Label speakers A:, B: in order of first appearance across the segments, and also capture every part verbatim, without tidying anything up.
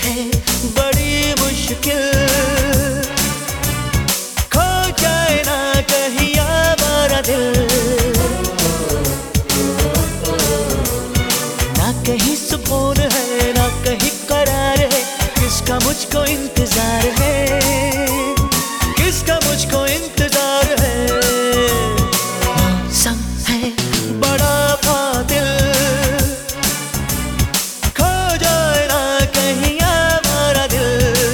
A: है बड़ी मुश्किल, खो जाए ना कहीं हमारा दिल, ना कहीं सुकून है ना कहीं करार है, किसका मुझको इंतजार है, किसका मुझको इंतजार है। मौसम है बड़ा कातिल, खो जाए ना कहीं हमारा दिल।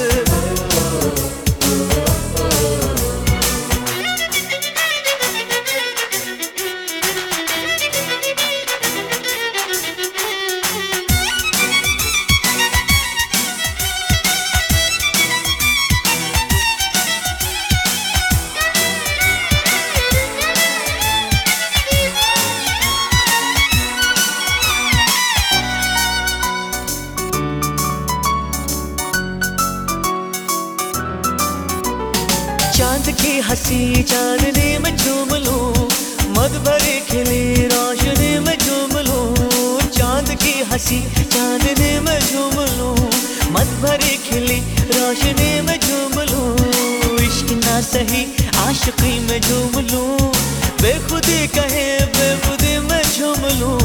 A: चांद की हंसी चांदनी में झूम लूं, मद भरी खिली रोशनी में झूम लूं, चांद की हंसी चांदनी में झूम लूं, मद भरी खिली रोशनी में झूम लूं, इश्क ना सही आशिकी में झूम लूं, बेखुदी कहे बेखुदी में झूम लूं,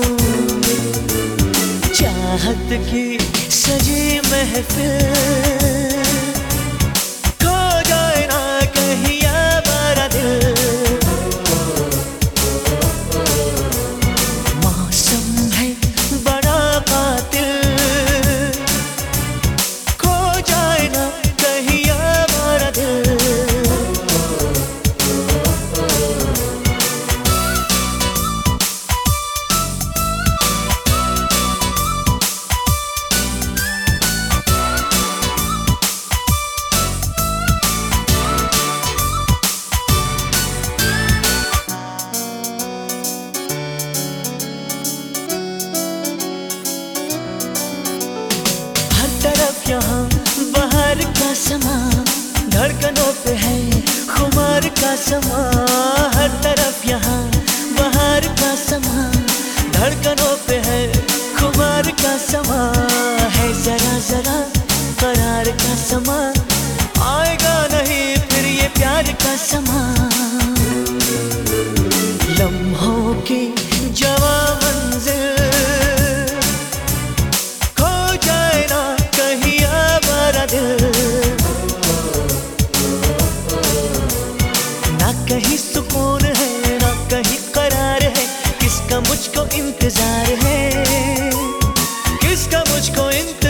A: चाहत की सजी महफिल, यहाँ बाहर का समा, धड़कनों पे है खुमार का समा, हर तरफ यहाँ बाहर का समा, धड़कनों पे है खुमार का समा, है जरा जरा करार का समा, आएगा नहीं फिर ये प्यार का समा, लम्हों की जवा मंजिल, ना कहीं सुकून है ना कहीं करार है, किसका मुझको इंतजार है, किसका मुझको इंतजार